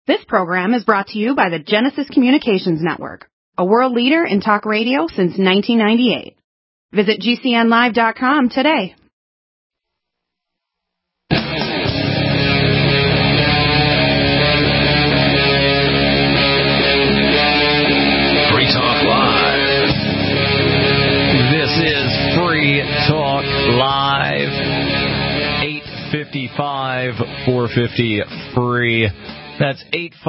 This program is brought to you by the Genesis Communications Network, a world leader in talk radio since 1998. Visit GCNlive.com today. Free Talk Live. This is Free Talk Live. 855-450-FREE. That's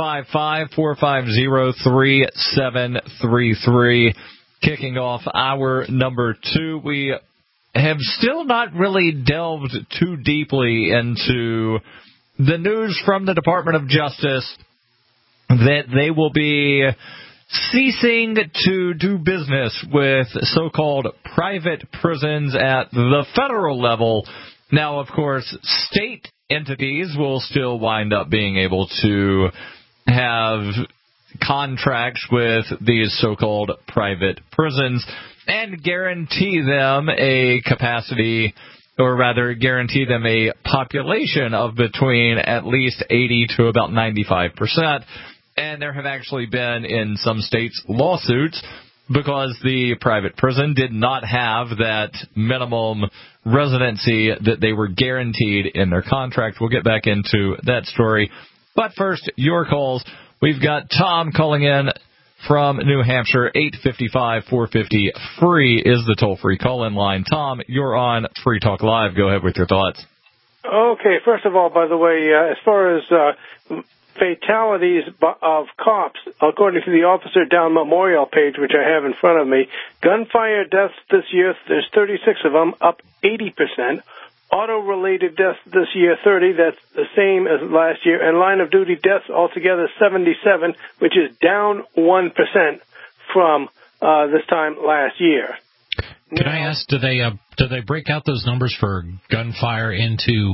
855-450-3733. Kicking off hour number 2. We have still not really delved too deeply into the news from the Department of Justice that they will be ceasing to do business with so-called private prisons at the federal level. Now, of course, state entities will still wind up being able to have contracts with these so-called private prisons and guarantee them a capacity, or rather guarantee them a population of between at least 80 to about 95%. And there have actually been, in some states, lawsuits because the private prison did not have that minimum residency that they were guaranteed in their contract. We'll get back into that story. But first, your calls. We've got Tom calling in from New Hampshire. 855-450-FREE is the toll-free call-in line. Tom, you're on Free Talk Live. Go ahead with your thoughts. Okay, first of all, by the way, as far as fatalities of cops, according to the Officer Down Memorial page, which I have in front of me, gunfire deaths this year, there's 36 of them, up 80%. Auto-related deaths this year, 30, that's the same as last year. And line-of-duty deaths altogether, 77, which is down 1% from this time last year. Can I ask, do they break out those numbers for gunfire into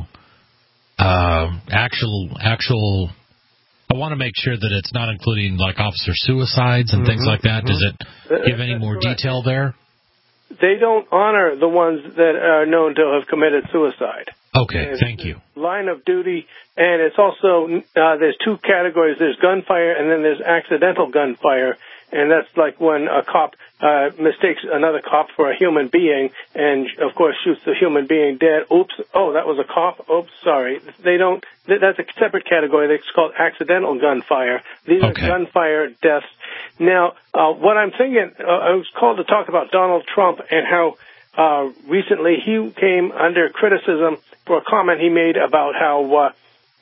actual? I want to make sure that it's not including like officer suicides and things like that. Does it give any more detail there? They don't honor the ones that are known to have committed suicide. Okay, thank you. Line of duty, and it's also there's two categories. There's gunfire, and then there's accidental gunfire. And that's like when a cop mistakes another cop for a human being and, of course, shoots the human being dead. Oops. Oh, that was a cop. Oops, sorry. They don't. That's a separate category. It's called accidental gunfire. These are gunfire deaths. Now, what I'm thinking, I was called to talk about Donald Trump and how recently he came under criticism for a comment he made about how,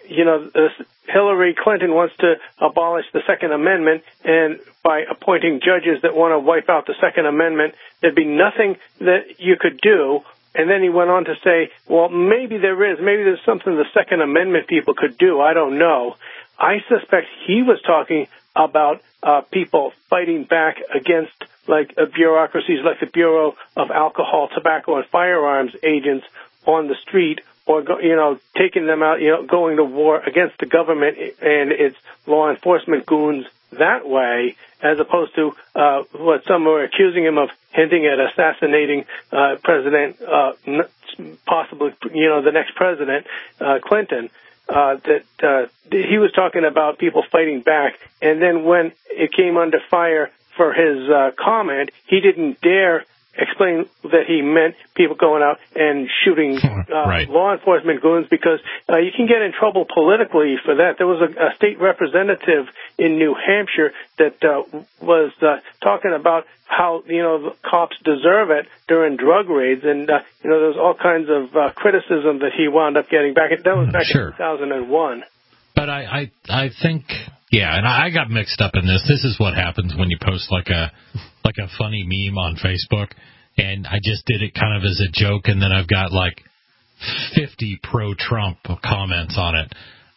Hillary Clinton wants to abolish the Second Amendment, and by appointing judges that want to wipe out the Second Amendment, there'd be nothing that you could do. And then he went on to say, well, maybe there's something the Second Amendment people could do. I don't know. I suspect he was talking about people fighting back against like bureaucracies like the Bureau of Alcohol, Tobacco, and Firearms agents on the street, or, taking them out, going to war against the government and its law enforcement goons that way, as opposed to what some were accusing him of hinting at assassinating President, possibly, the next president, Clinton. That he was talking about people fighting back, and then when it came under fire for his comment, he didn't dare explain that he meant people going out and shooting law enforcement goons, because you can get in trouble politically for that. There was a state representative in New Hampshire that was talking about how, the cops deserve it during drug raids, and, there was all kinds of criticism that he wound up getting back. That was back in 2001. But I think, and I got mixed up in this. This is what happens when you post like a funny meme on Facebook, and I just did it kind of as a joke, and then I've got like 50 pro-Trump comments on it.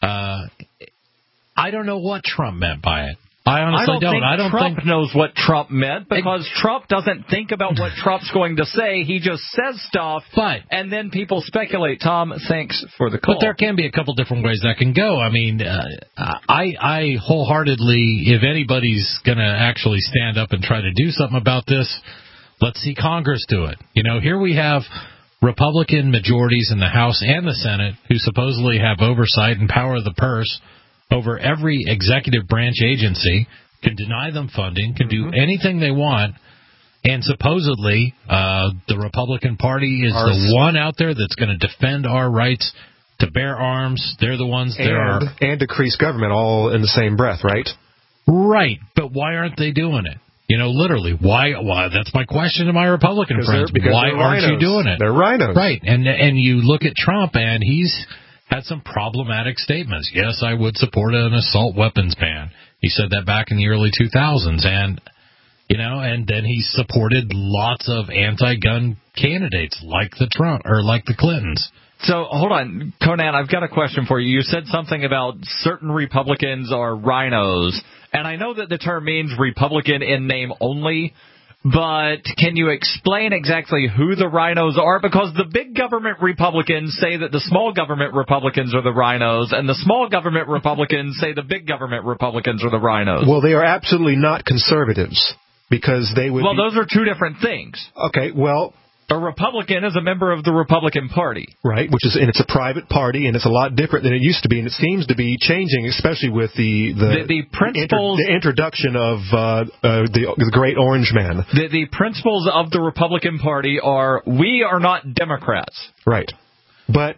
I don't know what Trump meant by it. I honestly don't. I don't think Trump knows what Trump meant, because Trump doesn't think about what Trump's going to say. He just says stuff, and then people speculate. Tom, thanks for the call. But there can be a couple different ways that can go. I mean, I wholeheartedly, if anybody's going to actually stand up and try to do something about this, let's see Congress do it. Here we have Republican majorities in the House and the Senate who supposedly have oversight and power of the purse over every executive branch agency, can deny them funding, can do anything they want, and supposedly the Republican Party is the one out there that's going to defend our rights to bear arms. They're the ones that and decrease government all in the same breath, right? Right, but why aren't they doing it? Literally, why? That's my question to my Republican friends. Why aren't you doing it? They're rhinos. Right, and you look at Trump, and he's had some problematic statements. Yes, I would support an assault weapons ban. He said that back in the early 2000s, and then he supported lots of anti-gun candidates like the Clintons. So, hold on, Conan, I've got a question for you. You said something about certain Republicans are rhinos, and I know that the term means Republican in name only, but can you explain exactly who the rhinos are? Because the big government Republicans say that the small government Republicans are the rhinos, and the small government Republicans say the big government Republicans are the rhinos. Well, they are absolutely not conservatives, because they would those are two different things. Okay, well... A Republican is a member of the Republican Party. Right, and it's a private party, and it's a lot different than it used to be, and it seems to be changing, especially with the principles... the introduction of the Great Orange Man. The principles of the Republican Party are, we are not Democrats. Right. But,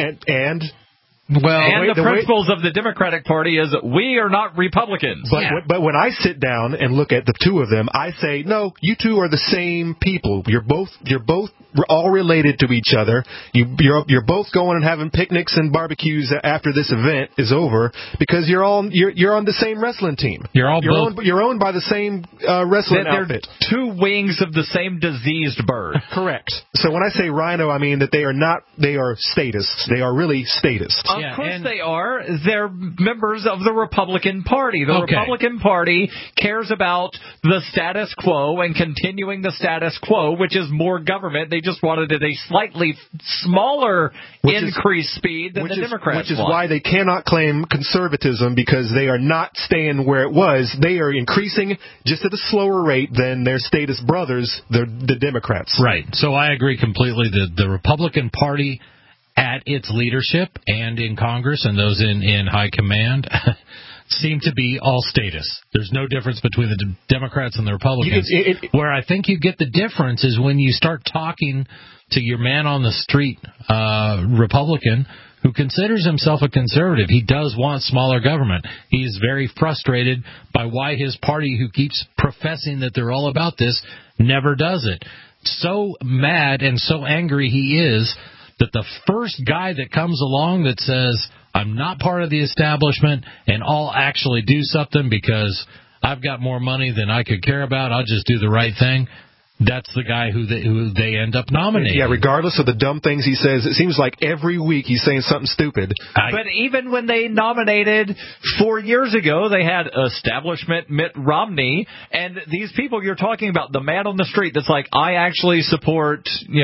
the principles of the Democratic Party is, we are not Republicans. But when I sit down and look at the two of them, I say, no, you two are the same people. You're both all related to each other. You're both going and having picnics and barbecues after this event is over, because you're on the same wrestling team. You're owned by the same wrestling outfit. They're two wings of the same diseased bird. Correct. So when I say rhino, I mean that they are statists. They are really statists. Of course they are. They're members of the Republican Party. The Republican Party cares about the status quo and continuing the status quo, which is more government. They just wanted it a slightly smaller increased speed than the Democrats Which is why they cannot claim conservatism, because they are not staying where it was. They are increasing just at a slower rate than their statist brothers, the Democrats. Right. So I agree completely. The Republican Party at its leadership and in Congress and those in high command seem to be all statists. There's no difference between the Democrats and the Republicans. Where I think you get the difference is when you start talking to your man on the street, Republican, who considers himself a conservative. He does want smaller government. He is very frustrated by why his party, who keeps professing that they're all about this, never does it. So mad and so angry he is that the first guy that comes along that says, I'm not part of the establishment and I'll actually do something because I've got more money than I could care about, I'll just do the right thing, that's the guy who they end up nominating. Yeah, regardless of the dumb things he says, it seems like every week he's saying something stupid. But even when they nominated 4 years ago, they had establishment Mitt Romney, and these people you're talking about, the man on the street that's like, I actually support,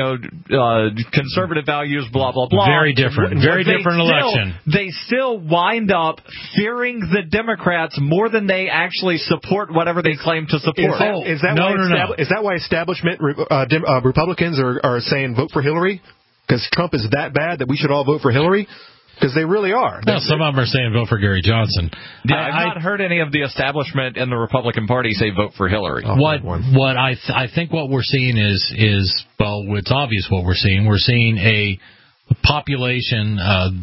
conservative values, blah, blah, blah. Very different. Very different election. They still wind up fearing the Democrats more than they actually support whatever they claim to support. Is that why establishment Republicans are saying vote for Hillary? Because Trump is that bad that we should all vote for Hillary? Because they really are. No, some of them are saying vote for Gary Johnson. Yeah, I've not heard any of the establishment in the Republican Party say vote for Hillary. What I think what we're seeing is it's obvious what we're seeing. We're seeing a population,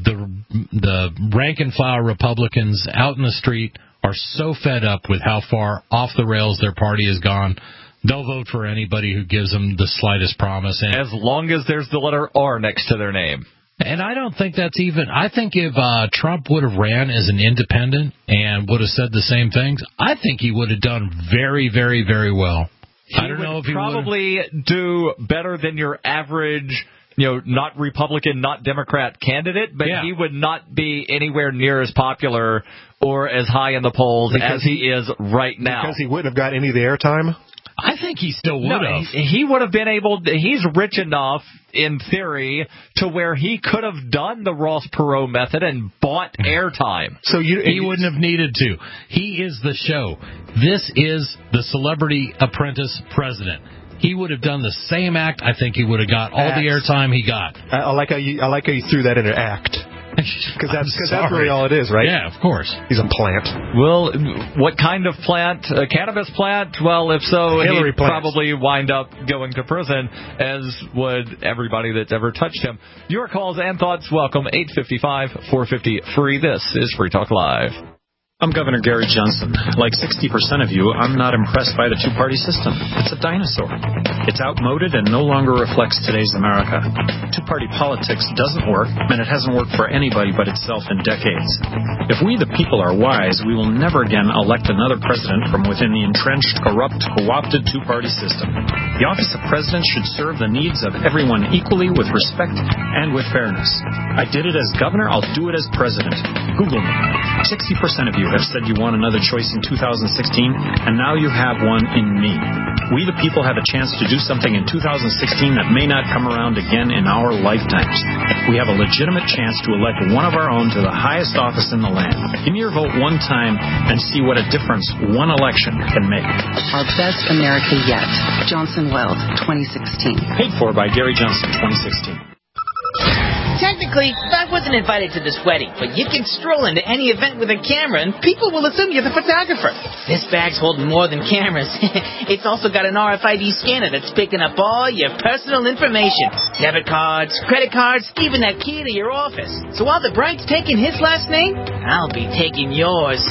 the rank and file Republicans out in the street are so fed up with how far off the rails their party has gone. They'll vote for anybody who gives them the slightest promise. And as long as there's the letter R next to their name. And I don't think that's even... I think if Trump would have ran as an independent and would have said the same things, I think he would have done very, very, very well. I don't know if he would probably do better than your average... not Republican, not Democrat candidate, but he would not be anywhere near as popular or as high in the polls as he is right now. Because he wouldn't have got any of the airtime? I think he still would have. He would have been able to, he's rich enough, in theory, to where he could have done the Ross Perot method and bought airtime. So he wouldn't have needed to. He is the show. This is the Celebrity Apprentice president. He would have done the same act. I think he would have got all the airtime he got. I like how you threw that in an act. Because that's really all it is, right? Yeah, of course. He's a plant. Well, what kind of plant? A cannabis plant? Well, if so, he'd probably wind up going to prison, as would everybody that's ever touched him. Your calls and thoughts welcome. 855-450-FREE. This is Free Talk Live. I'm Governor Gary Johnson. Like 60% of you, I'm not impressed by the two-party system. It's a dinosaur. It's outmoded and no longer reflects today's America. Two-party politics doesn't work, and it hasn't worked for anybody but itself in decades. If we, the people, are wise, we will never again elect another president from within the entrenched, corrupt, co-opted two-party system. The office of president should serve the needs of everyone equally, with respect and with fairness. I did it as governor, I'll do it as president. Google me. 60% of you have said you want another choice in 2016, and now you have one in me. We, the people, have a chance to do something in 2016 that may not come around again in our lifetimes. We have a legitimate chance to elect one of our own to the highest office in the land. Give me your vote one time and see what a difference one election can make. Our best America yet. Johnson Weld, 2016. Paid for by Gary Johnson, 2016. Technically, I wasn't invited to this wedding, but you can stroll into any event with a camera and people will assume you're the photographer. This bag's holding more than cameras. It's also got an RFID scanner that's picking up all your personal information. Debit cards, credit cards, even that key to your office. So while the bride's taking his last name, I'll be taking yours.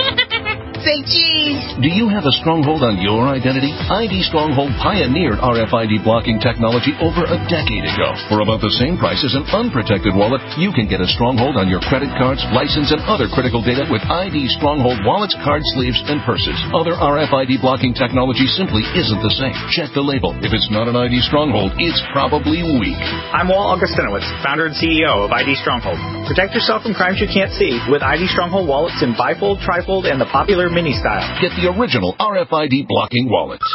Say cheese. Do you have a stronghold on your identity? ID Stronghold pioneered RFID blocking technology over a decade ago. For about the same price as an unprotected wallet, you can get a stronghold on your credit cards, license, and other critical data with ID Stronghold wallets, card sleeves, and purses. Other RFID blocking technology simply isn't the same. Check the label. If it's not an ID Stronghold, it's probably weak. I'm Walt Augustinowicz, founder and CEO of ID Stronghold. Protect yourself from crimes you can't see with ID Stronghold wallets in bifold, trifold, and the popular mini style. Get the original RFID blocking wallets.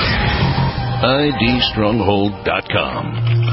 IDstronghold.com.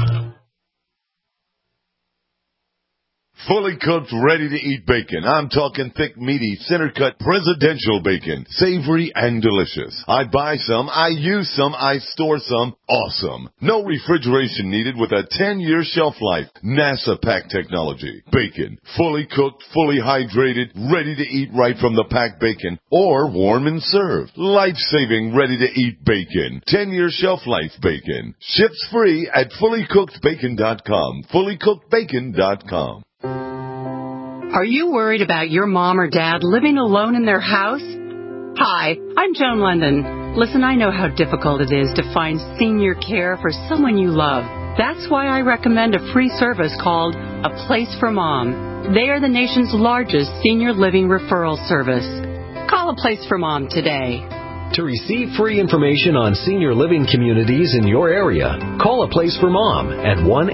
Fully cooked, ready-to-eat bacon. I'm talking thick, meaty, center-cut presidential bacon. Savory and delicious. I buy some, I use some, I store some. Awesome. No refrigeration needed with a 10-year shelf life. NASA pack technology. Bacon. Fully cooked, fully hydrated, ready to eat right from the packed bacon. Or warm and served. Life-saving, ready-to-eat bacon. 10-year shelf life bacon. Ships free at fullycookedbacon.com. Fullycookedbacon.com. Are you worried about your mom or dad living alone in their house? Hi, I'm Joan London. Listen, I know how difficult it is to find senior care for someone you love. That's why I recommend a free service called A Place for Mom. They are the nation's largest senior living referral service. Call A Place for Mom today. To receive free information on senior living communities in your area, call A Place for Mom at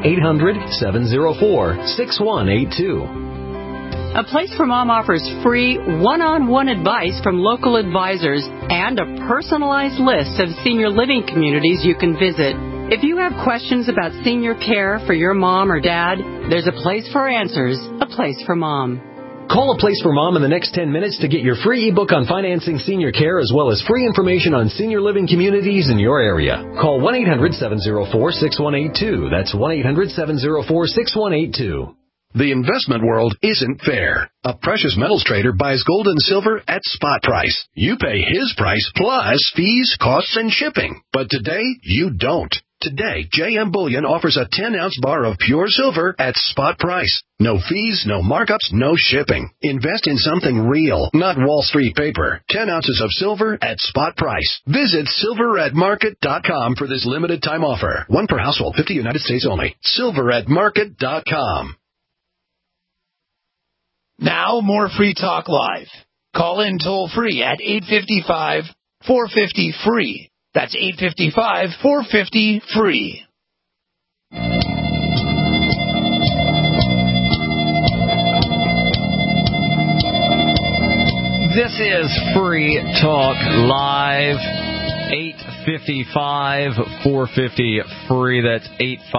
1-800-704-6182. A Place for Mom offers free one-on-one advice from local advisors and a personalized list of senior living communities you can visit. If you have questions about senior care for your mom or dad, there's a place for answers. A Place for Mom. Call A Place for Mom in the next 10 minutes to get your free ebook on financing senior care as well as free information on senior living communities in your area. Call 1-800-704-6182. That's 1-800-704-6182. The investment world isn't fair. A precious metals trader buys gold and silver at spot price. You pay his price plus fees, costs, and shipping. But today, you don't. Today, JM Bullion offers a 10-ounce bar of pure silver at spot price. No fees, no markups, no shipping. Invest in something real, not Wall Street paper. 10 ounces of silver at spot price. Visit silveratmarket.com for this limited time offer. One per household, 50 United States only. Silveratmarket.com. Now, more Free Talk Live. Call in toll-free at 855-450-FREE. That's 855-450-FREE. This is Free Talk Live. 855-450-FREE. That's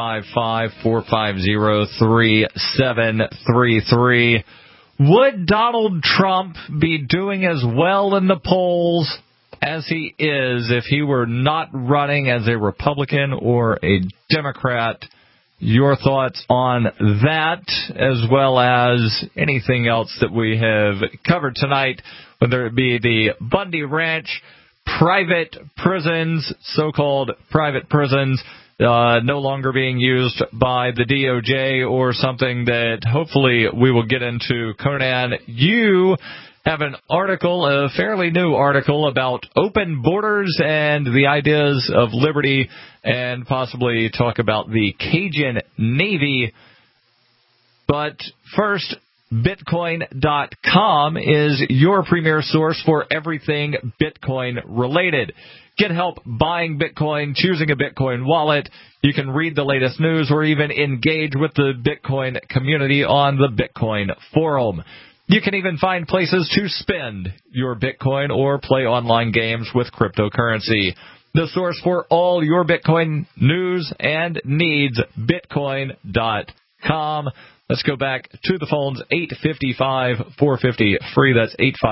855-450-3733. Would Donald Trump be doing as well in the polls as he is if he were not running as a Republican or a Democrat your thoughts on that, as well as anything else that we have covered tonight, whether it be the Bundy Ranch, private prisons, so-called private prisons, no longer being used by the DOJ, or something that hopefully we will get into. Conan, you have an article, a fairly new article, about open borders and the ideas of liberty, and possibly talk about the Cajun Navy. But first, Bitcoin.com is your premier source for everything Bitcoin related. Get help buying Bitcoin, choosing a Bitcoin wallet. You can read the latest news or even engage with the Bitcoin community on the Bitcoin forum. You can even find places to spend your Bitcoin or play online games with cryptocurrency. The source for all your Bitcoin news and needs, Bitcoin.com. Let's go back to the phones, 855-450-FREE. That's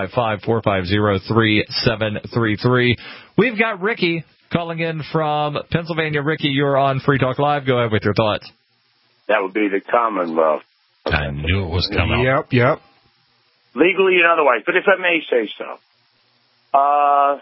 855-450-3733. We've got Ricky calling in from Pennsylvania. Ricky, you're on Free Talk Live. Go ahead with your thoughts. That would be the Commonwealth. I knew it was coming. Yep. Legally and otherwise, but if I may say so. I'm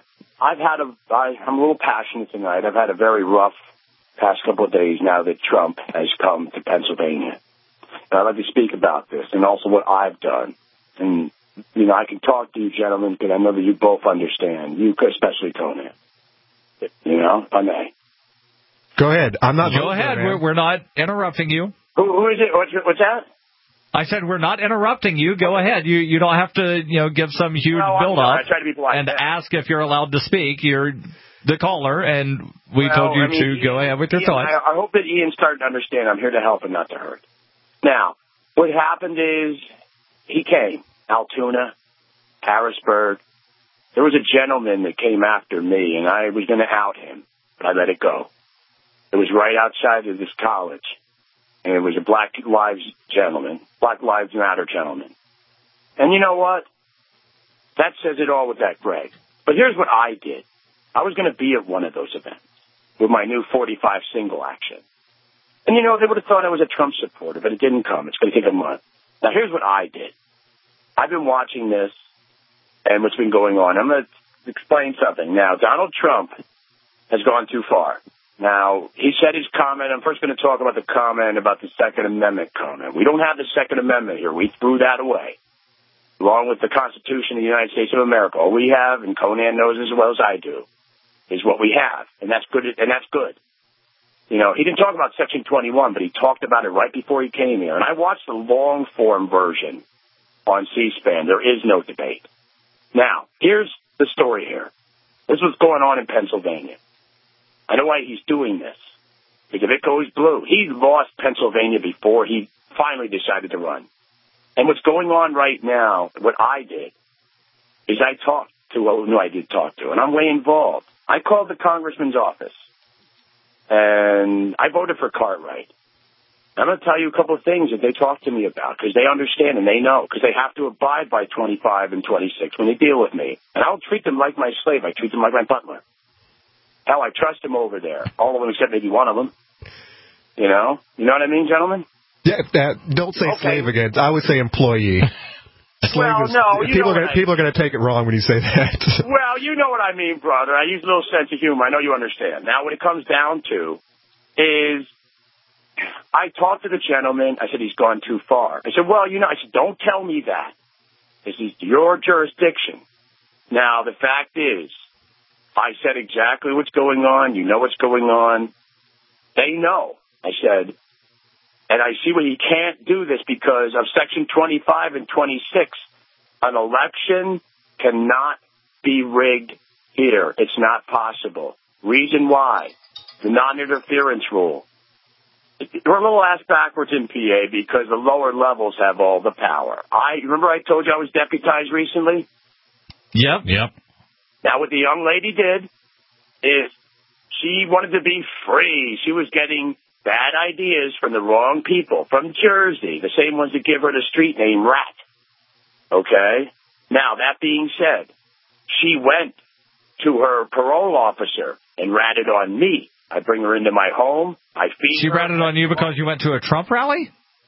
a little passionate tonight. I've had a very rough past couple of days now that Trump has come to Pennsylvania. And I'd like to speak about this and also what I've done. And, I can talk to you gentlemen because I know that you both understand. You, especially Conan. If I may. Go ahead. I'm not. Go ahead. We're not interrupting you. Who is it? What's that? I said we're not interrupting you. Go ahead. You don't have to, give some huge build-up I try to be polite and ask if you're allowed to speak. You're the caller, and we told you to go ahead with your thoughts. I hope that Ian's starting to understand I'm here to help and not to hurt. Now, what happened is he came. Altoona, Harrisburg. There was a gentleman that came after me, and I was going to out him, but I let it go. It was right outside of this college. And it was a Black Lives Matter gentleman. And you know what? That says it all with that Greg. But here's what I did. I was going to be at one of those events with my new 45 single action. And they would have thought I was a Trump supporter, but it didn't come. It's going to take a month. Now, here's what I did. I've been watching this and what's been going on. I'm going to explain something. Now, Donald Trump has gone too far. Now, he said his comment. I'm first going to talk about the comment about the Second Amendment comment. We don't have the Second Amendment here. We threw that away, along with the Constitution of the United States of America. All we have, and Conan knows as well as I do, is what we have, and that's good. And that's good. He didn't talk about Section 21, but he talked about it right before he came here. And I watched the long-form version on C-SPAN. There is no debate. Now, here's the story here. This is what's going on in Pennsylvania. I know why he's doing this. Because if it goes blue, he lost Pennsylvania before he finally decided to run. And what's going on right now, what I did, is I talked to who I did talk to, and I'm way involved. I called the congressman's office, and I voted for Cartwright. I'm going to tell you a couple of things that they talk to me about, because they understand and they know, because they have to abide by 25 and 26 when they deal with me. And I'll treat them like my slave. I treat them like my butler. Hell, I trust them over there. All of them except maybe one of them. You know what I mean, gentlemen? Yeah, don't say slave again. I would say employee. People are going to take it wrong when you say that. Well, you know what I mean, brother. I use a little sense of humor. I know you understand. Now, what it comes down to is I talked to the gentleman. I said, he's gone too far. I said, I said, don't tell me that. This is your jurisdiction. Now, the fact is, I said exactly what's going on. You know what's going on. They know. I said, and I see where you can't do this because of Section 25 and 26. An election cannot be rigged here. It's not possible. Reason why? The non-interference rule. We're a little ass backwards in PA because the lower levels have all the power. Remember I told you I was deputized recently? Yep. Now, what the young lady did is she wanted to be free. She was getting bad ideas from the wrong people, from Jersey, the same ones that give her the street name Rat. Okay? Now, that being said, she went to her parole officer and ratted on me. I bring her into my home. I feed her. She ratted on you because you went to a Trump rally?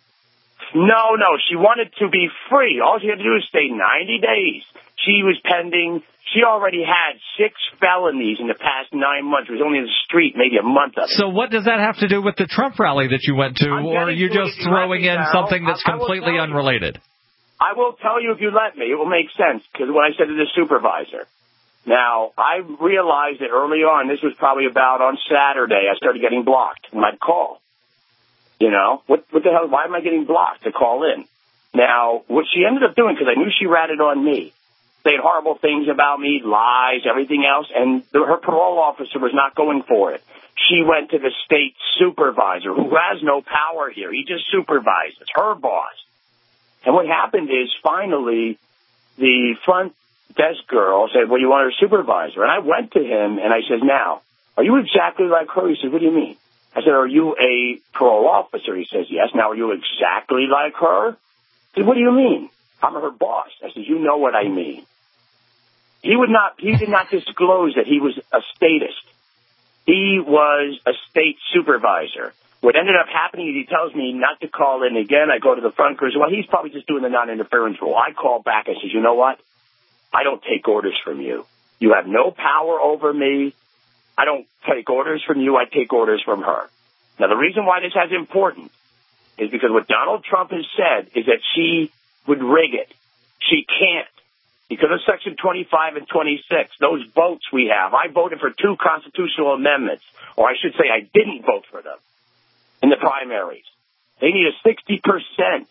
No. She wanted to be free. All she had to do was stay 90 days. She was pending. She already had 6 felonies in the past 9 months. She was only in the street maybe a month of it. So what does that have to do with the Trump rally that you went to, or are you just throwing in something that's completely unrelated? I will tell you if you let me. It will make sense, because what I said to the supervisor. Now, I realized that early on, this was probably about on Saturday, I started getting blocked when I'd call. You know, what the hell, why am I getting blocked to call in? Now, what she ended up doing, because I knew she ratted on me, saying horrible things about me, lies, everything else, and her parole officer was not going for it. She went to the state supervisor, who has no power here. He just supervises, her boss. And what happened is, finally, the front desk girl said, well, you want her supervisor? And I went to him, and I said, now, are you exactly like her? He said, what do you mean? I said, are you a parole officer? He says, yes. Now, are you exactly like her? I said, what do you mean? I'm her boss. I said, you know what I mean. He did not disclose that he was a statist. He was a state supervisor. What ended up happening is he tells me not to call in again. I go to the front person. Well, he's probably just doing the non-interference rule. I call back. I says, you know what? I don't take orders from you. You have no power over me. I don't take orders from you. I take orders from her. Now, the reason why this is important is because what Donald Trump has said is that she would rig it. She can't. Because of Section 25 and 26, those votes we have, I voted for 2 constitutional amendments, or I should say I didn't vote for them in the primaries. They need a 60%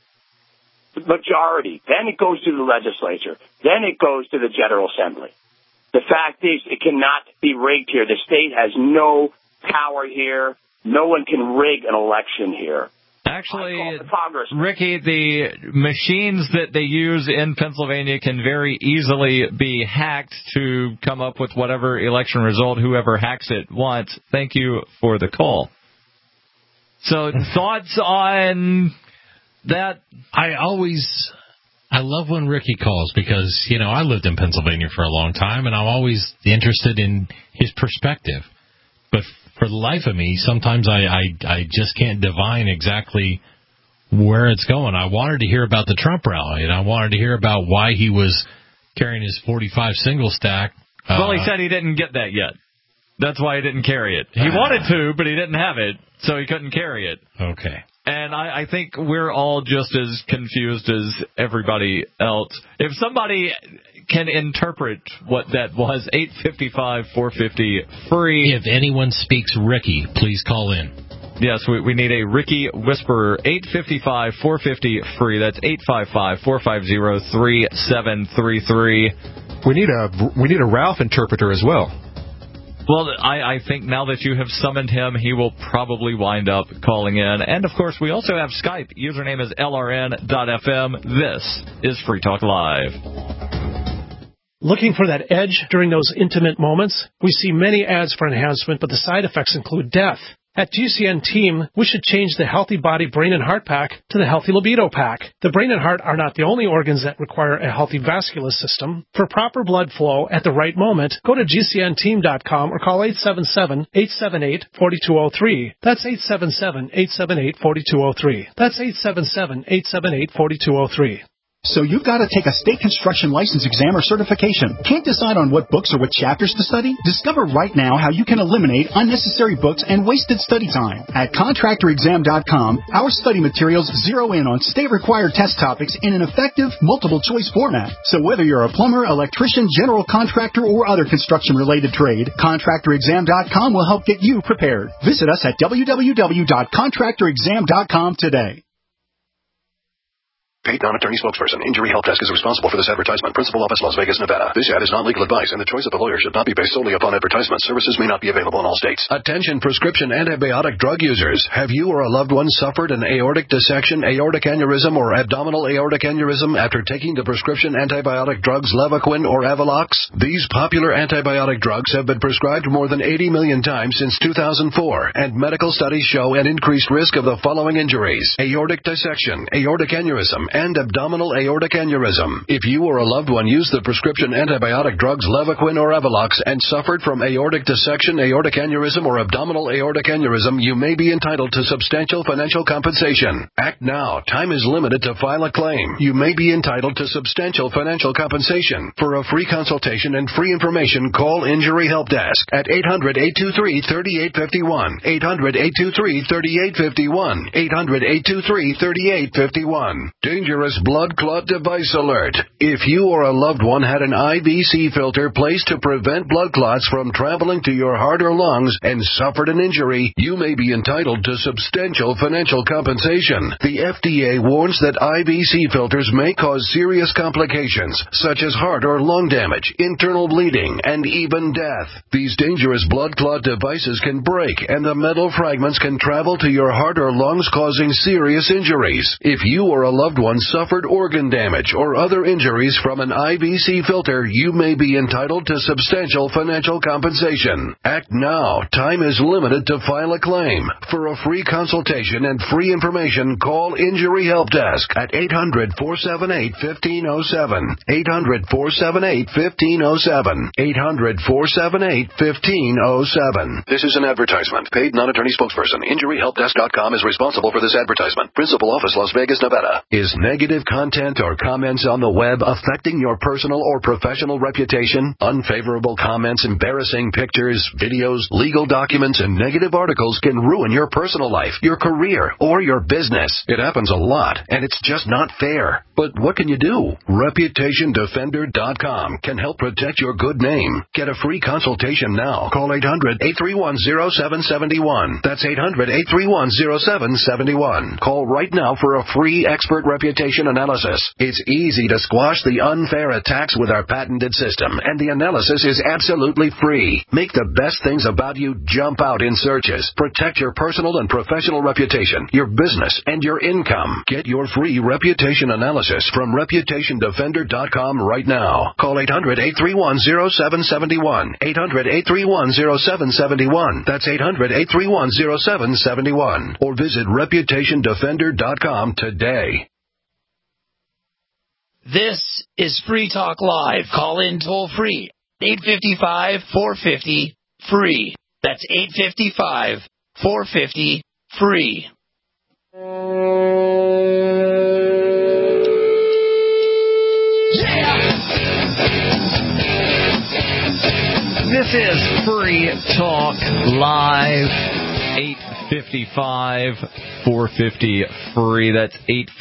majority. Then it goes to the legislature. Then it goes to the General Assembly. The fact is, it cannot be rigged here. The state has no power here. No one can rig an election here. Actually, Ricky, the machines that they use in Pennsylvania can very easily be hacked to come up with whatever election result whoever hacks it wants. Thank you for the call. So, thoughts on that? I love when Ricky calls because, you know, I lived in Pennsylvania for a long time, and I'm always interested in his perspective. But for the life of me, sometimes I just can't divine exactly where it's going. I wanted to hear about the Trump rally, and I wanted to hear about why he was carrying his 45 single stack. Well, he said he didn't get that yet. That's why he didn't carry it. He wanted to, but he didn't have it, so he couldn't carry it. Okay. And I think we're all just as confused as everybody else. If somebody can interpret what that was, 855-450 free. If anyone speaks Ricky, please call in. Yes, we need a Ricky Whisperer. 855-450 free. That's 855-450-3733. We need a Ralph interpreter as well. Well, I think now that you have summoned him, he will probably wind up calling in. And, of course, we also have Skype. Username is LRN.FM. This is Free Talk Live. Looking for that edge during those intimate moments? We see many ads for enhancement, but the side effects include death. At GCN Team, we should change the Healthy Body, Brain, and Heart Pack to the Healthy Libido Pack. The brain and heart are not the only organs that require a healthy vascular system. For proper blood flow at the right moment, go to GCNteam.com or call 877-878-4203. That's 877-878-4203. That's 877-878-4203. So you've got to take a state construction license exam or certification. Can't decide on what books or what chapters to study? Discover right now how you can eliminate unnecessary books and wasted study time. At contractorexam.com, our study materials zero in on state-required test topics in an effective, multiple-choice format. So whether you're a plumber, electrician, general contractor, or other construction-related trade, contractorexam.com will help get you prepared. Visit us at www.contractorexam.com today. Paid non-attorney spokesperson. Injury Help Desk is responsible for this advertisement. Principal office, Las Vegas, Nevada. This ad is not legal advice, and the choice of a lawyer should not be based solely upon advertisement. Services may not be available in all states. Attention prescription antibiotic drug users. Have you or a loved one suffered an aortic dissection, aortic aneurysm, or abdominal aortic aneurysm after taking the prescription antibiotic drugs Levaquin or Avelox? These popular antibiotic drugs have been prescribed more than 80 million times since 2004, and medical studies show an increased risk of the following injuries: aortic dissection, aortic aneurysm, and abdominal aortic aneurysm. If you or a loved one used the prescription antibiotic drugs Levaquin or Avelox and suffered from aortic dissection, aortic aneurysm, or abdominal aortic aneurysm, you may be entitled to substantial financial compensation. Act now. Time is limited to file a claim. You may be entitled to substantial financial compensation. For a free consultation and free information, call Injury Help Desk at 800-823-3851. 800-823-3851. 800-823-3851. Dangerous blood clot device alert. If you or a loved one had an IVC filter placed to prevent blood clots from traveling to your heart or lungs and suffered an injury, you may be entitled to substantial financial compensation. The FDA warns that IVC filters may cause serious complications, such as heart or lung damage, internal bleeding, and even death. These dangerous blood clot devices can break, and the metal fragments can travel to your heart or lungs, causing serious injuries. If you or a loved one suffered organ damage or other injuries from an IVC filter, you may be entitled to substantial financial compensation. Act now. Time is limited to file a claim. For a free consultation and free information, call Injury Help Desk at 800-478-1507. 800-478-1507. 800-478-1507. This is an advertisement. Paid non-attorney spokesperson. InjuryHelpDesk.com is responsible for this advertisement. Principal office, Las Vegas, Nevada. Is negative content or comments on the web affecting your personal or professional reputation? Unfavorable comments, embarrassing pictures, videos, legal documents, and negative articles can ruin your personal life, your career, or your business. It happens a lot, and it's just not fair. But what can you do? ReputationDefender.com can help protect your good name. Get a free consultation now. Call 800-831-0771. That's 800-831-0771. Call right now for a free expert reputation analysis. It's easy to squash the unfair attacks with our patented system, and the analysis is absolutely free. Make the best things about you jump out in searches. Protect your personal and professional reputation, your business, and your income. Get your free reputation analysis from ReputationDefender.com right now. Call 800-831-0771. 800-831-0771. That's 800-831-0771. Or visit ReputationDefender.com today. This is Free Talk Live. Call in toll free. 855-450-FREE. That's 855-450-FREE. This is Free Talk Live. 855-450-FREE. That's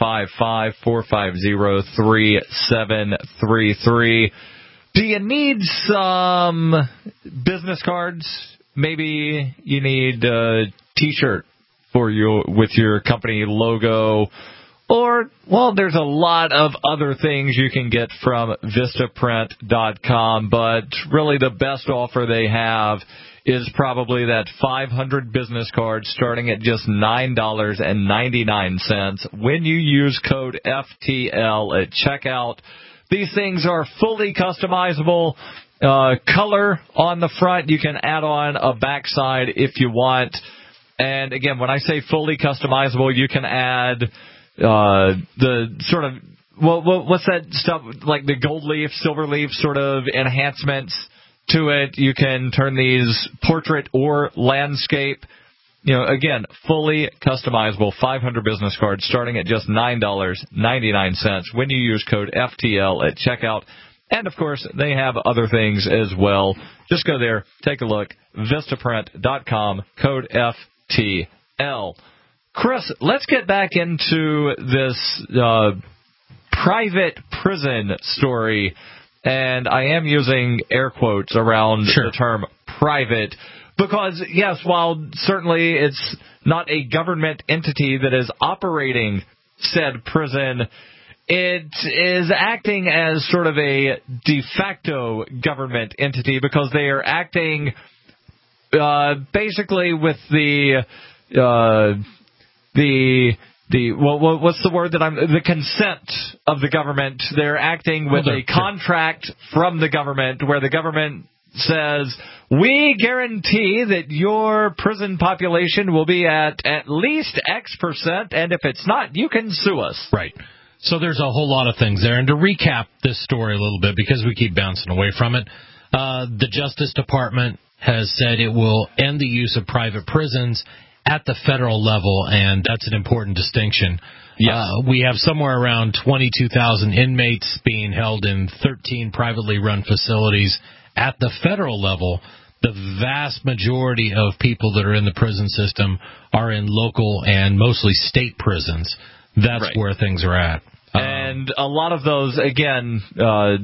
855-450-3733. Do you need some business cards? Maybe you need a T-shirt for you with your company logo. Or, well, there's a lot of other things you can get from Vistaprint.com, but really the best offer they have is probably that 500 business cards starting at just $9.99 when you use code FTL at checkout. These things are fully customizable. Color on the front, you can add on a backside if you want. And again, when I say fully customizable, you can add the sort of, what's that stuff, like the gold leaf, silver leaf sort of enhancements to it. You can turn these portrait or landscape. You know, again, fully customizable 500 business cards starting at just $9.99 when you use code FTL at checkout. And, of course, they have other things as well. Just go there, take a look, Vistaprint.com, code FTL. Chris, let's get back into this private prison story. And I am using air quotes around the term private because, yes, while certainly it's not a government entity that is operating said prison, it is acting as sort of a de facto government entity because they are acting basically with the consent of the government. They're acting with a contract from the government where the government says, we guarantee that your prison population will be at least X%, and if it's not, you can sue us. Right. So there's a whole lot of things there. And to recap this story a little bit, because we keep bouncing away from it, the Justice Department has said it will end the use of private prisons at the federal level, and that's an important distinction. Yes. We have somewhere around 22,000 inmates being held in 13 privately run facilities at the federal level. The vast majority of people that are in the prison system are in local and mostly state prisons. That's right. Where things are at. And a lot of those, again, at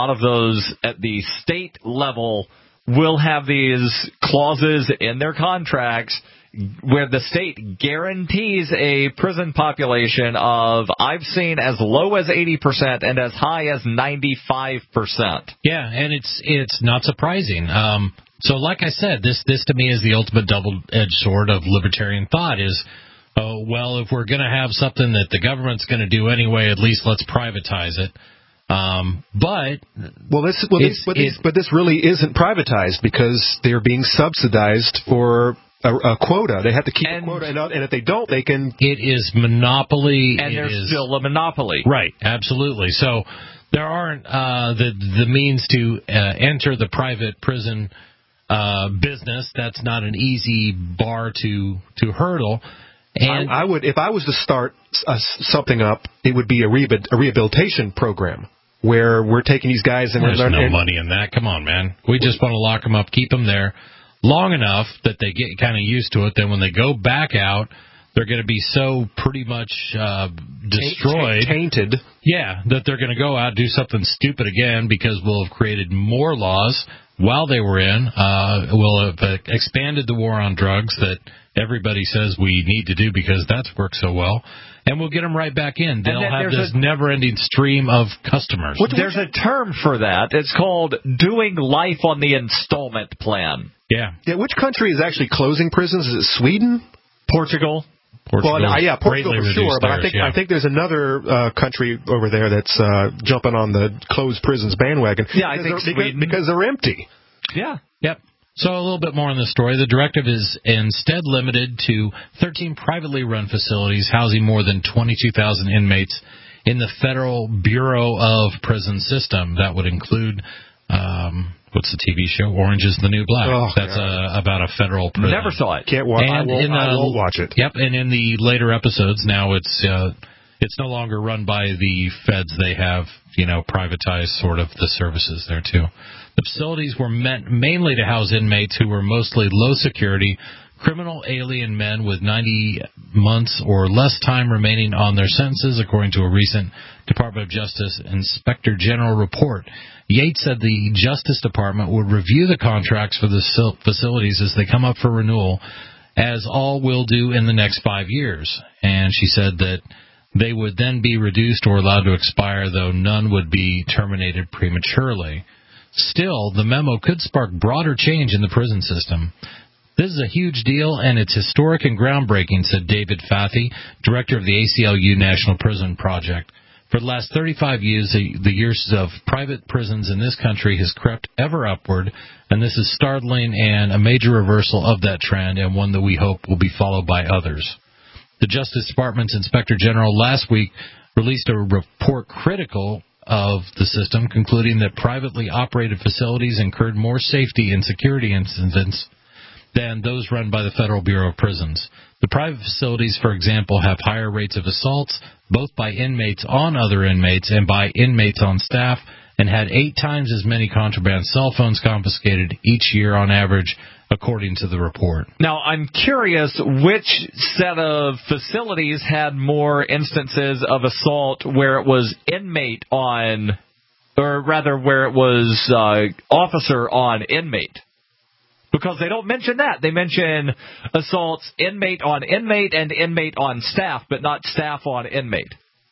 the state level will have these clauses in their contracts where the state guarantees a prison population of, I've seen as low as 80% and as high as 95%. Yeah, and it's not surprising. So like I said, this to me is the ultimate double-edged sword of libertarian thought is, well, if we're going to have something that the government's going to do anyway, at least let's privatize it. But this really isn't privatized because they're being subsidized for a quota. They have to keep a quota, and if they don't, they can. It is monopoly, and there's still a monopoly. Right, absolutely. So there aren't the means to enter the private prison business. That's not an easy bar to hurdle. And I would, if I was to start something up, it would be a rehabilitation program where we're taking these guys and there's no money in that. Come on, man. We just want to lock them up, keep them there long enough that they get kind of used to it. Then when they go back out, they're going to be so pretty much destroyed, tainted. Yeah, that they're going to go out and do something stupid again because we'll have created more laws while they were in. We'll have expanded the war on drugs that everybody says we need to do because that's worked so well, and we'll get them right back in. They'll have this never-ending stream of customers. There's a term for that. It's called doing life on the installment plan. Yeah. Which country is actually closing prisons? Is it Sweden? Portugal. Portugal for sure, but I think there's another country over there that's jumping on the closed prisons bandwagon. Yeah, I think Sweden. Because they're empty. Yeah. Yep. So a little bit more on the story. The directive is instead limited to 13 privately run facilities housing more than 22,000 inmates in the Federal Bureau of Prison System. That would include, what's the TV show? Orange is the New Black. Oh, that's about a federal prison. Never saw it. Can't watch. I won't watch it. Yep, and in the later episodes now it's no longer run by the feds. They have, privatized sort of the services there too. The facilities were meant mainly to house inmates who were mostly low security, criminal alien men with 90 months or less time remaining on their sentences, according to a recent Department of Justice Inspector General report. Yates said the Justice Department would review the contracts for the facilities as they come up for renewal, as all will do in the next 5 years. And she said that they would then be reduced or allowed to expire, though none would be terminated prematurely. Still, the memo could spark broader change in the prison system. This is a huge deal, and it's historic and groundbreaking, said David Fathy, director of the ACLU National Prison Project. For the last 35 years, the years of private prisons in this country has crept ever upward, and this is startling and a major reversal of that trend, and one that we hope will be followed by others. The Justice Department's Inspector General last week released a report critical of the system, concluding that privately operated facilities incurred more safety and security incidents than those run by the Federal Bureau of Prisons. The private facilities, for example, have higher rates of assaults, both by inmates on other inmates and by inmates on staff, and had 8 times as many contraband cell phones confiscated each year on average, according to the report. Now, I'm curious which set of facilities had more instances of assault where it was inmate on, or rather where it was officer on inmate. Because they don't mention that. They mention assaults inmate on inmate and inmate on staff, but not staff on inmate.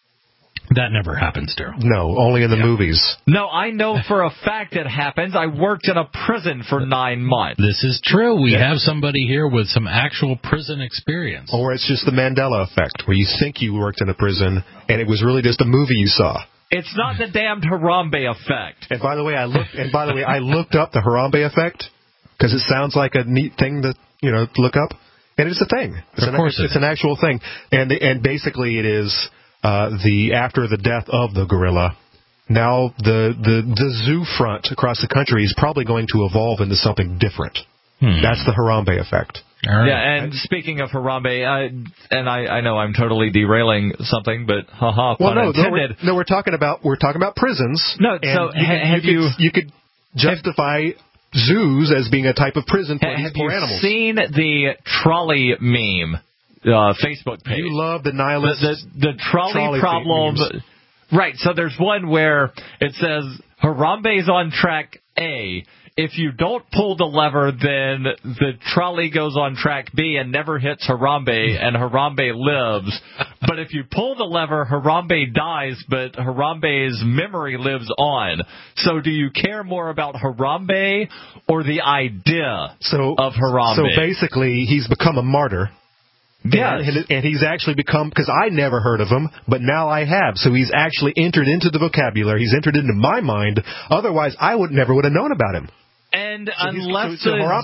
That never happens, Daryl. No, only in the movies. No, I know for a fact it happens. I worked in a prison for 9 months. This is true. We have somebody here with some actual prison experience. Or it's just the Mandela effect, where you think you worked in a prison, and it was really just a movie you saw. It's not the damned Harambe effect. And by the way, I looked up the Harambe effect, because it sounds like a neat thing to look up, and it's a thing. It's an actual thing, and basically it is after the death of the gorilla. Now the zoo front across the country is probably going to evolve into something different. That's the Harambe effect. Right. Yeah, and speaking of Harambe, I know I'm totally derailing something, but pun intended. We're talking about prisons. No, so you could justify zoos as being a type of prison for these poor animals. Have you seen the trolley meme Facebook page? You love the nihilist the trolley problem. Right, so there's one where it says Harambe's on track A. If you don't pull the lever, then the trolley goes on track B and never hits Harambe, and Harambe lives. But if you pull the lever, Harambe dies, but Harambe's memory lives on. So do you care more about Harambe or the idea of Harambe? So basically, he's become a martyr. Yeah, and he's actually become, because I never heard of him, but now I have. So he's actually entered into the vocabulary. He's entered into my mind. Otherwise, I never would have known about him. And unless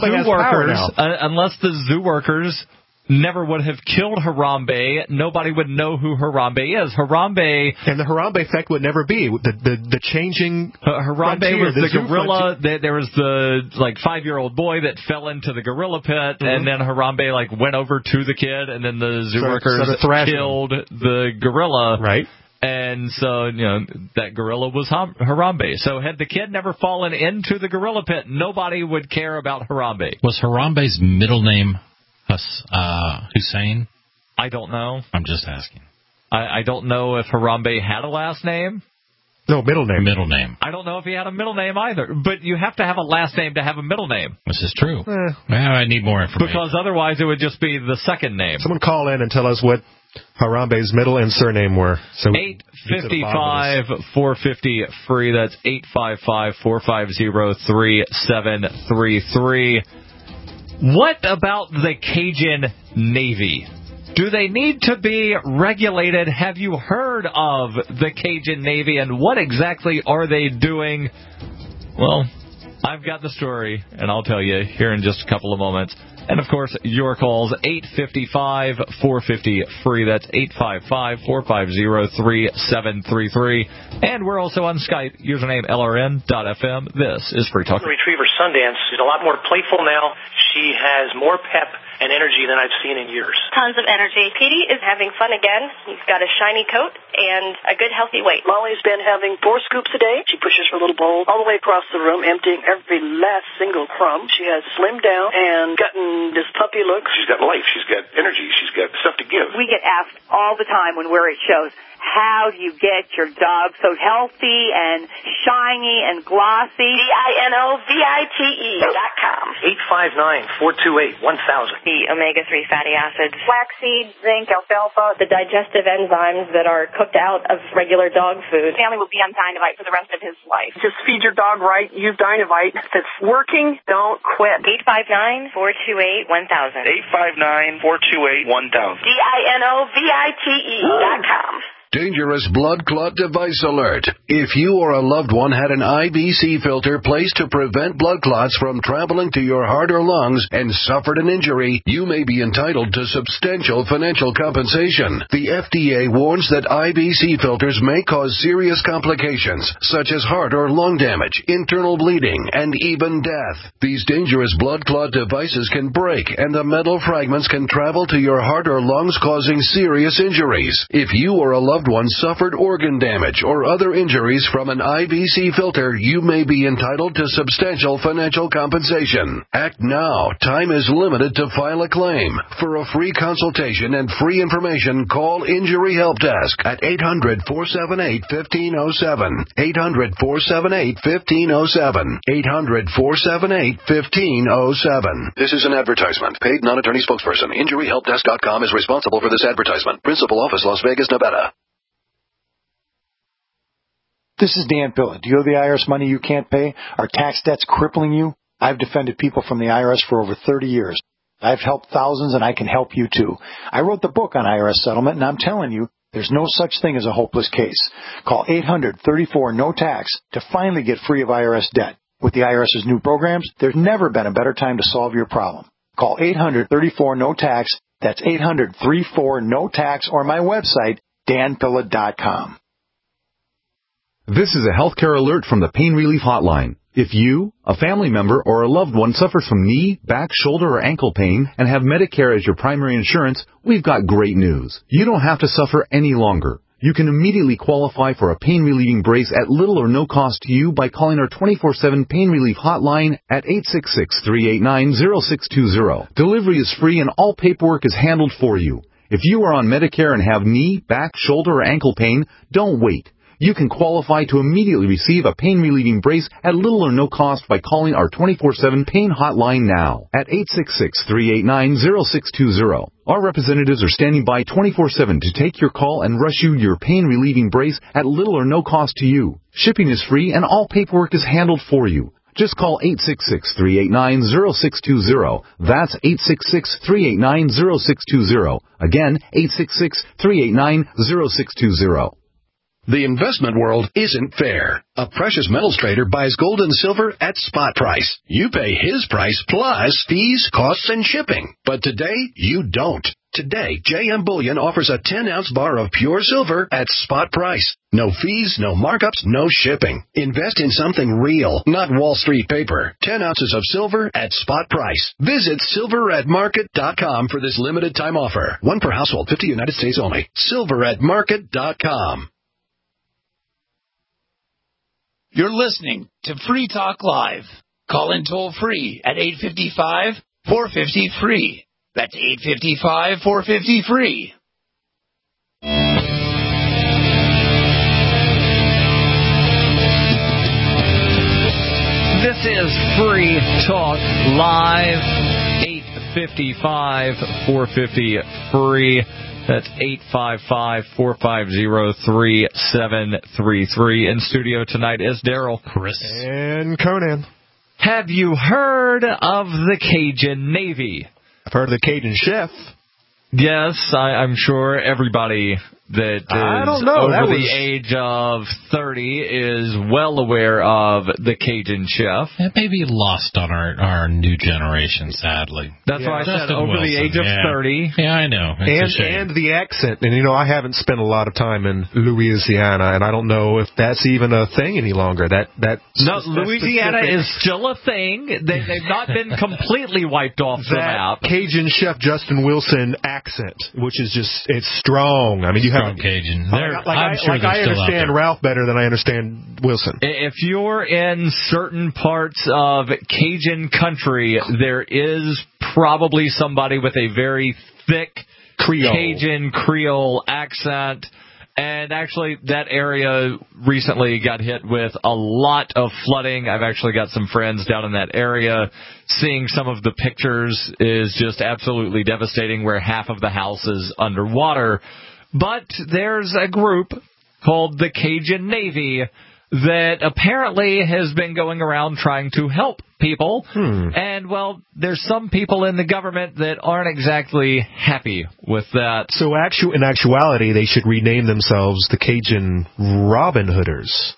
the zoo workers never would have killed Harambe, nobody would know who Harambe is. Harambe... And the Harambe effect would never be. The changing... Harambe was the gorilla. There was the 5-year-old boy that fell into the gorilla pit, and then Harambe went over to the kid, and then the zoo workers killed the gorilla. Right. And so, that gorilla was Harambe. So had the kid never fallen into the gorilla pit, nobody would care about Harambe. Was Harambe's middle name Hussein? I don't know. I'm just asking. I don't know if Harambe had a last name. No, middle name. Middle name. I don't know if he had a middle name either. But you have to have a last name to have a middle name. This is true. Well, I need more information. Because otherwise it would just be the second name. Someone call in and tell us what Harambe's middle and surname were. So 855-450-FREE. That's 855-450-3733. What about the Cajun Navy? Do they need to be regulated? Have you heard of the Cajun Navy, and what exactly are they doing? Well, I've got the story, and I'll tell you here in just a couple of moments. And, of course, your calls, 855-450-FREE. That's 855-450-3733. And we're also on Skype, username LRN.FM. This is Free Talk. Retriever Sundance is a lot more playful now. She has more pep and energy than I've seen in years. Tons of energy. Petey is having fun again. He's got a shiny coat and a good healthy weight. Molly's been having 4 scoops a day. She pushes her little bowl all the way across the room, emptying every last single crumb. She has slimmed down and gotten this puppy look. She's got life. She's got energy. She's got stuff to give. We get asked all the time when we're at shows, how do you get your dog so healthy and shiny and glossy? DINOVITE.com. 859-428-1000. The omega-3 fatty acids. Flaxseed, zinc, alfalfa. The digestive enzymes that are cooked out of regular dog food. Family will be on Dinovite for the rest of his life. Just feed your dog right. Use Dinovite. If it's working, don't quit. 859-428-1000. 859-428-1000. DINOVITE.com. Dangerous blood clot device alert. If you or a loved one had an IBC filter placed to prevent blood clots from traveling to your heart or lungs and suffered an injury, you may be entitled to substantial financial compensation. The FDA warns that IBC filters may cause serious complications, such as heart or lung damage, internal bleeding, and even death. These dangerous blood clot devices can break, and the metal fragments can travel to your heart or lungs, causing serious injuries. If you or a loved one suffered organ damage or other injuries from an IBC filter, you may be entitled to substantial financial compensation. Act now. Time is limited to file a claim. For a free consultation and free information, call Injury Help Desk at 800-478-1507. 800-478-1507. 800-478-1507. This is an advertisement. Paid non-attorney spokesperson. InjuryHelpDesk.com is responsible for this advertisement. Principal office, Las Vegas, Nevada. This is Dan Pilla. Do you owe the IRS money you can't pay? Are tax debts crippling you? I've defended people from the IRS for over 30 years. I've helped thousands, and I can help you too. I wrote the book on IRS settlement, and I'm telling you, there's no such thing as a hopeless case. Call 800-34-NO-TAX to finally get free of IRS debt. With the IRS's new programs, there's never been a better time to solve your problem. Call 800-34-NO-TAX. That's 800-34-NO-TAX, or my website, danpilla.com. This is a healthcare alert from the Pain Relief Hotline. If you, a family member, or a loved one suffers from knee, back, shoulder, or ankle pain and have Medicare as your primary insurance, we've got great news. You don't have to suffer any longer. You can immediately qualify for a pain-relieving brace at little or no cost to you by calling our 24/7 Pain Relief Hotline at 866-389-0620. Delivery is free and all paperwork is handled for you. If you are on Medicare and have knee, back, shoulder, or ankle pain, don't wait. You can qualify to immediately receive a pain-relieving brace at little or no cost by calling our 24/7 Pain Hotline now at 866-389-0620. Our representatives are standing by 24/7 to take your call and rush you your pain-relieving brace at little or no cost to you. Shipping is free and all paperwork is handled for you. Just call 866-389-0620. That's 866-389-0620. Again, 866-389-0620. The investment world isn't fair. A precious metals trader buys gold and silver at spot price. You pay his price plus fees, costs, and shipping. But today, you don't. Today, JM Bullion offers a 10-ounce bar of pure silver at spot price. No fees, no markups, no shipping. Invest in something real, not Wall Street paper. 10 ounces of silver at spot price. Visit silveratmarket.com for this limited time offer. One per household, 50 United States only. silveratmarket.com. You're listening to Free Talk Live. Call in toll free at 855-450-FREE. That's 855-450-FREE. This is Free Talk Live, 855-450-FREE. That's 855-450-3733. In studio tonight is Daryl, Chris, and Conan. Have you heard of the Cajun Navy? I've heard of the Cajun Chef. Yes, I'm sure everybody that is over the age of 30 is well aware of the Cajun Chef. It may be lost on our new generation, sadly. That's why I said over the age of 30. Yeah, I know. And the accent. And, I haven't spent a lot of time in Louisiana, and I don't know if that's even a thing any longer. Louisiana is still a thing. They've not been completely wiped off the map. Cajun Chef Justin Wilson accent, which is just, it's strong. I mean, you have Cajun. I understand Ralph better than I understand Wilson. If you're in certain parts of Cajun country, there is probably somebody with a very thick Cajun Creole accent. And actually, that area recently got hit with a lot of flooding. I've actually got some friends down in that area. Seeing some of the pictures is just absolutely devastating, where half of the house is underwater. But there's a group called the Cajun Navy that apparently has been going around trying to help people. And, there's some people in the government that aren't exactly happy with that. So in actuality, they should rename themselves the Cajun Robin Hooders.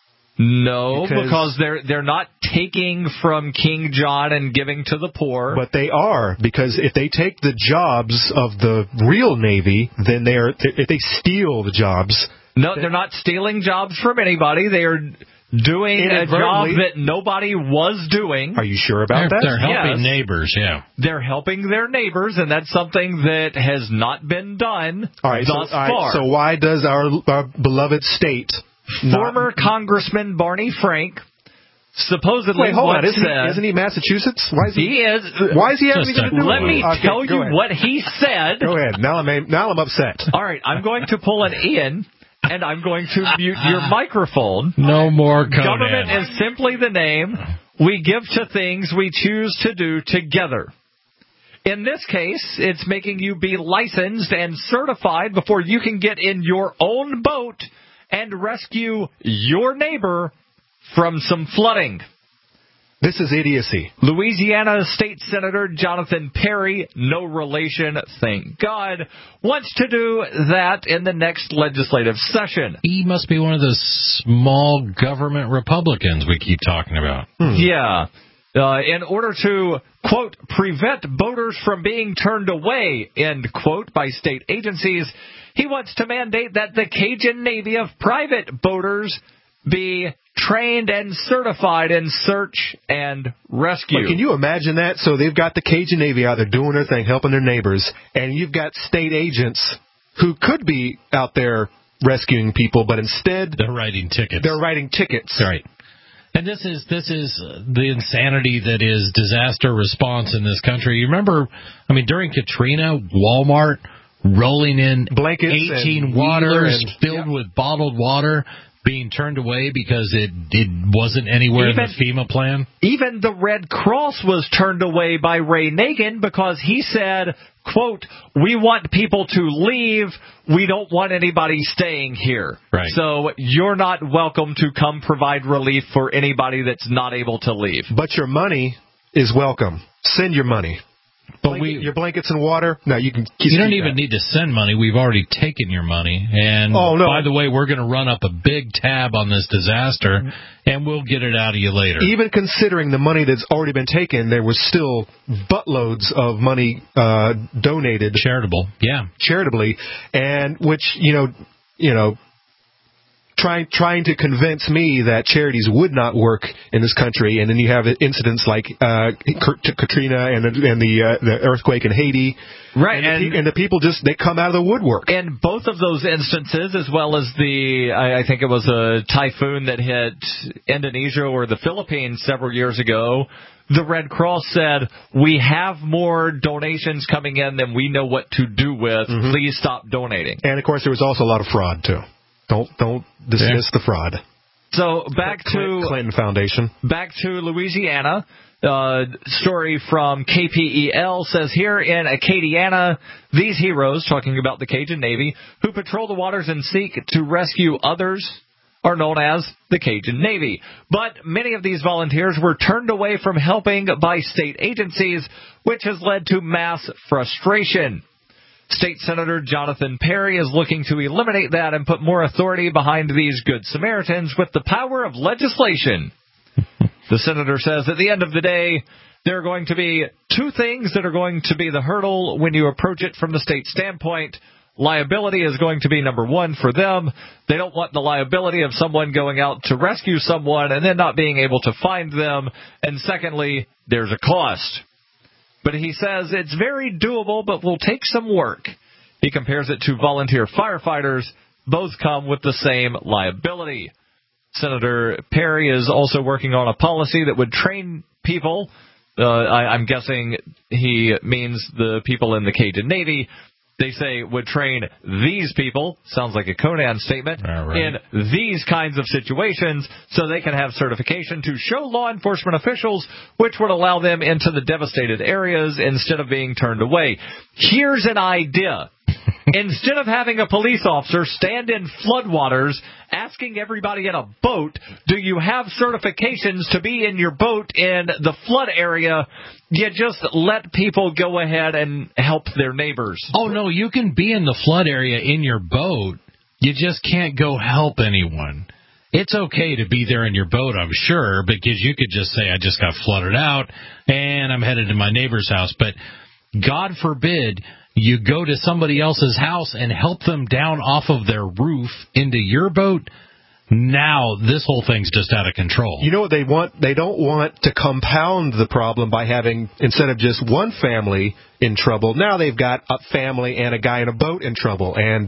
No, because they're not taking from King John and giving to the poor. But they are, because if they take the jobs of the real Navy, then if they steal the jobs. No, they're not stealing jobs from anybody. They are doing a job that nobody was doing. Are you sure about that? They're helping neighbors, yeah. They're helping their neighbors, and that's something that has not been done thus far. So why does our beloved state... Former Congressman Barney Frank supposedly isn't he Massachusetts? Why is he having anything to do with it? Let me tell you what he said. Go ahead. Now I'm upset. All right, I'm going to pull an Ian, and I'm going to mute your microphone. No more Conan. Government is simply the name we give to things we choose to do together. In this case, it's making you be licensed and certified before you can get in your own boat and rescue your neighbor from some flooding. This is idiocy. Louisiana State Senator Jonathan Perry, no relation, thank God, wants to do that in the next legislative session. He must be one of the small government Republicans we keep talking about. Yeah. in order to, quote, prevent boaters from being turned away, end quote, by state agencies, he wants to mandate that the Cajun Navy of private boaters be trained and certified in search and rescue. But can you imagine that? So they've got the Cajun Navy out there doing their thing, helping their neighbors, and you've got state agents who could be out there rescuing people, but instead they're writing tickets. Right. And this is the insanity that is disaster response in this country. You remember, during Katrina, Walmart rolling in blankets 18 waters filled with bottled water, being turned away because it wasn't anywhere in the FEMA plan? Even the Red Cross was turned away by Ray Nagin because he said, quote, we want people to leave. We don't want anybody staying here. Right. So you're not welcome to come provide relief for anybody that's not able to leave. But your money is welcome. Send your money. But your blankets and water, no, you can. You don't even need to send money. We've already taken your money. And by the way, we're going to run up a big tab on this disaster, and we'll get it out of you later. Even considering the money that's already been taken, there was still buttloads of money donated, charitably, and which trying to convince me that charities would not work in this country, and then you have incidents like Katrina and the earthquake in Haiti, right? And the people they come out of the woodwork. And both of those instances, as well as I think it was a typhoon that hit Indonesia or the Philippines several years ago, the Red Cross said, we have more donations coming in than we know what to do with. Mm-hmm. Please stop donating. And of course, there was also a lot of fraud too. Don't dismiss the fraud. So back to Clinton Foundation. Back to Louisiana. Story from KPEL says here in Acadiana, these heroes, talking about the Cajun Navy, who patrol the waters and seek to rescue others, are known as the Cajun Navy. But many of these volunteers were turned away from helping by state agencies, which has led to mass frustration. State Senator Jonathan Perry is looking to eliminate that and put more authority behind these Good Samaritans with the power of legislation. The senator says at the end of the day, there are going to be two things that are going to be the hurdle when you approach it from the state standpoint. Liability is going to be number one for them. They don't want the liability of someone going out to rescue someone and then not being able to find them. And secondly, there's a cost. But he says it's very doable, but will take some work. He compares it to volunteer firefighters. Both come with the same liability. Senator Perry is also working on a policy that would train people. I'm guessing he means the people in the Cajun Navy. They say would train these people, sounds like a Conan statement, in these kinds of situations so they can have certification to show law enforcement officials, which would allow them into the devastated areas instead of being turned away. Here's an idea. Instead of having a police officer stand in floodwaters asking everybody in a boat, do you have certifications to be in your boat in the flood area? You just let people go ahead and help their neighbors. Oh, no, you can be in the flood area in your boat. You just can't go help anyone. It's okay to be there in your boat, I'm sure, because you could just say, I just got flooded out and I'm headed to my neighbor's house. But God forbid you go to somebody else's house and help them down off of their roof into your boat. Now this whole thing's just out of control. You know what they want? They don't want to compound the problem by having, instead of just one family in trouble, now they've got a family and a guy in a boat in trouble. And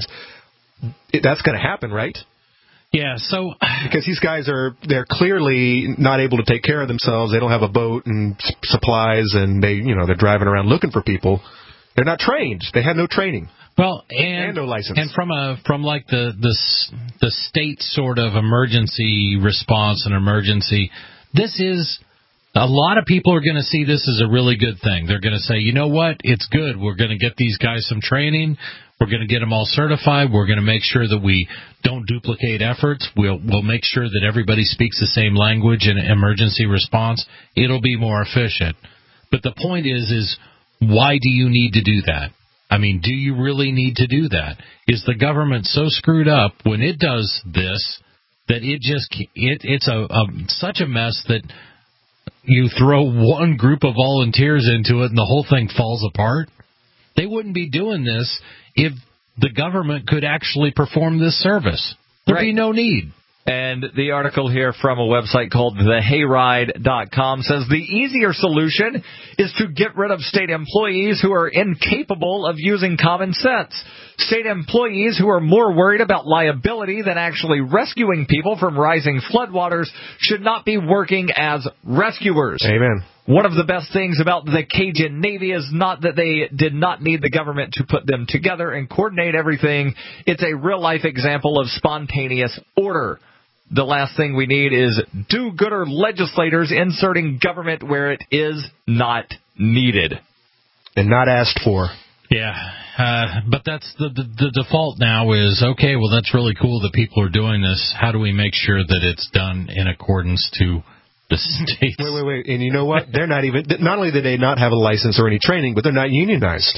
that's going to happen, right? Yeah, so because these guys they're clearly not able to take care of themselves. They don't have a boat and supplies, and they're driving around looking for people. They're not trained. They have no training. Well, and no license. And from like the state sort of emergency response and emergency, this is a lot of people are going to see this as a really good thing. They're going to say, you know what, it's good. We're going to get these guys some training. We're going to get them all certified. We're going to make sure that we don't duplicate efforts. We'll make sure that everybody speaks the same language in emergency response. It'll be more efficient. But the point is why do you need to do that? I mean, do you really need to do that? Is the government so screwed up when it does this that it's such a mess that you throw one group of volunteers into it and the whole thing falls apart. They wouldn't be doing this if the government could actually perform this service. There'd be no need. And the article here from a website called thehayride.com says the easier solution is to get rid of state employees who are incapable of using common sense. State employees who are more worried about liability than actually rescuing people from rising floodwaters should not be working as rescuers. Amen. One of the best things about the Cajun Navy is not that they did not need the government to put them together and coordinate everything. It's a real-life example of spontaneous order. The last thing we need is do-gooder legislators inserting government where it is not needed. And not asked for. Yeah, but that's the default now is, okay, well, that's really cool that people are doing this. How do we make sure that it's done in accordance to the states? Wait. And you know what? They're not even, not only did they not have a license or any training, but they're not unionized.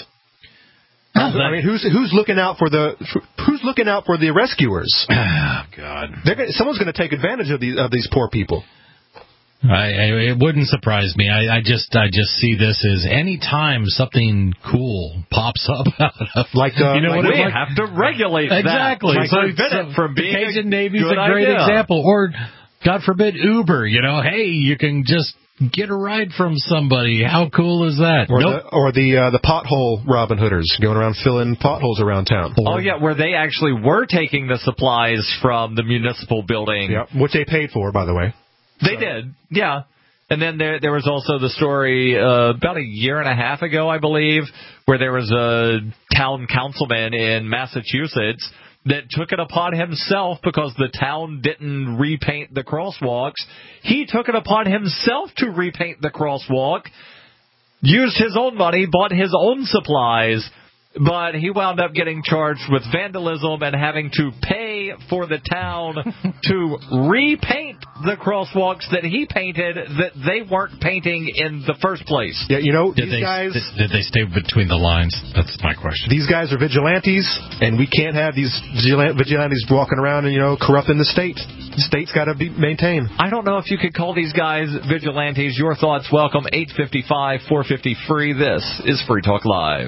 I mean, who's looking out for the rescuers? Oh God! Someone's going to take advantage of these poor people. It wouldn't surprise me. I just see this as any time something cool pops up out of we have to regulate that. Exactly. So prevent it from being the Cajun Navy's good a great idea. example. Or God forbid Uber. Hey, you can just get a ride from somebody. How cool is that? Or the pothole Robin Hooders going around filling potholes around town. Oh, yeah, where they actually were taking the supplies from the municipal building. Yeah, which they paid for, by the way. They did, yeah. And then there was also the story about a year and a half ago, I believe, where there was a town councilman in Massachusetts that took it upon himself because the town didn't repaint the crosswalks. He took it upon himself to repaint the crosswalk, used his own money, bought his own supplies, but he wound up getting charged with vandalism and having to pay for the town to repaint the crosswalks that he painted that they weren't painting in the first place. Yeah, did they stay between the lines? That's my question. These guys are vigilantes, and we can't have these vigilantes walking around and, corrupting the state. The state's got to be maintained. I don't know if you could call these guys vigilantes. Your thoughts, welcome, 855-450-FREE. This is Free Talk Live.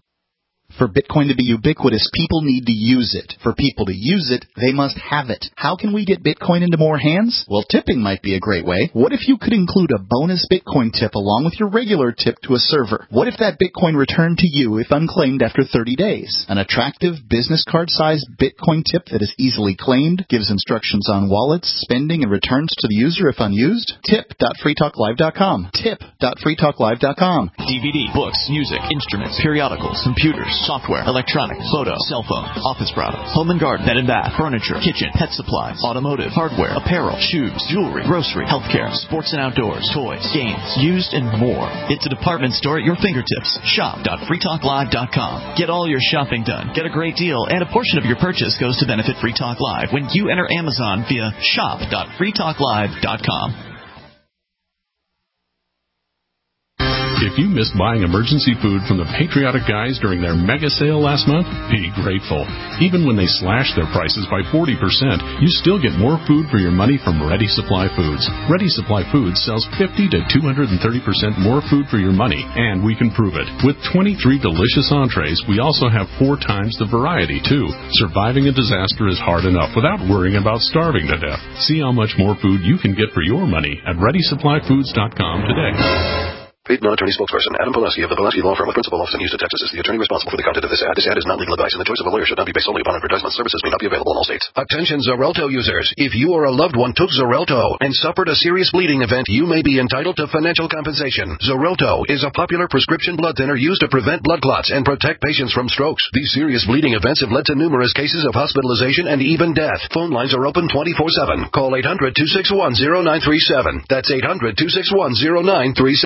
For Bitcoin to be ubiquitous, people need to use it. For people to use it, they must have it. How can we get Bitcoin into more hands? Well, tipping might be a great way. What if you could include a bonus Bitcoin tip along with your regular tip to a server? What if that Bitcoin returned to you if unclaimed after 30 days? An attractive business card-sized Bitcoin tip that is easily claimed, gives instructions on wallets, spending, and returns to the user if unused? Tip.freetalklive.com. Tip.freetalklive.com. DVD, books, music, instruments, periodicals, computers, software, electronics, photo, cell phone, office products, home and garden, bed and bath, furniture, kitchen, pet supplies, automotive, hardware, apparel, shoes, jewelry, grocery, healthcare, sports and outdoors, toys, games, used, and more. It's a department store at your fingertips. Shop.freetalklive.com. Get all your shopping done, get a great deal, and a portion of your purchase goes to benefit Free Talk Live when you enter Amazon via shop.freetalklive.com. If you missed buying emergency food from the Patriotic Guys during their mega sale last month, be grateful. Even when they slashed their prices by 40%, you still get more food for your money from Ready Supply Foods. Ready Supply Foods sells 50 to 230% more food for your money, and we can prove it. With 23 delicious entrees, we also have 4 times the variety, too. Surviving a disaster is hard enough without worrying about starving to death. See how much more food you can get for your money at ReadySupplyFoods.com today. Paid non-attorney spokesperson Adam Pulaski of the Pulaski Law Firm with principal office in Houston, Texas, is the attorney responsible for the content of this ad. This ad is not legal advice, and the choice of a lawyer should not be based solely upon advertisement. Services may not be available in all states. Attention Xarelto users. If you or a loved one took Xarelto and suffered a serious bleeding event, you may be entitled to financial compensation. Xarelto is a popular prescription blood thinner used to prevent blood clots and protect patients from strokes. These serious bleeding events have led to numerous cases of hospitalization and even death. Phone lines are open 24/7. Call 800-261-0937. That's 800-261-0937.